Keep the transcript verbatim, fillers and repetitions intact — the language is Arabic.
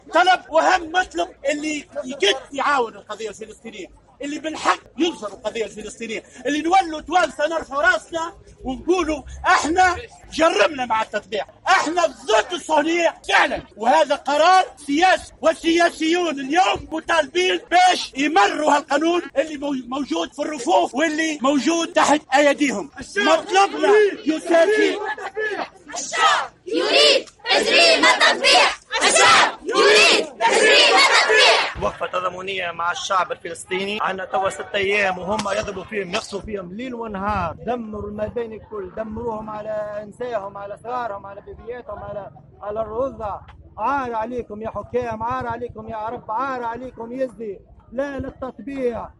طلب وهم مطلب اللي يجد يعاون القضيه الفلسطينيه، اللي بالحق ينصر القضيه الفلسطينيه، اللي نولوا توالسه نرفعوا راسنا ونقولوا احنا جربنا مع التطبيع، احنا ضد الصهيونيه فعلا، وهذا قرار سياسي، والسياسيون اليوم مطالبين باش يمروا هالقانون اللي موجود في الرفوف واللي موجود تحت ايديهم. مطلبنا يسافي. الشعب يريد تجريم التطبيع، الشعب يريد تجريم التطبيع. وقفة تضامنية مع الشعب الفلسطيني، عندنا توا ست أيام وهم يضربوا فيهم يقصوا فيهم ليل ونهار، دمروا المباني الكل، دمروهم على نسائهم، على صغارهم، على بيبياتهم، على على الرضع. عار عليكم يا حكام، عار عليكم يا رب، عار عليكم يزدي، لا للتطبيع.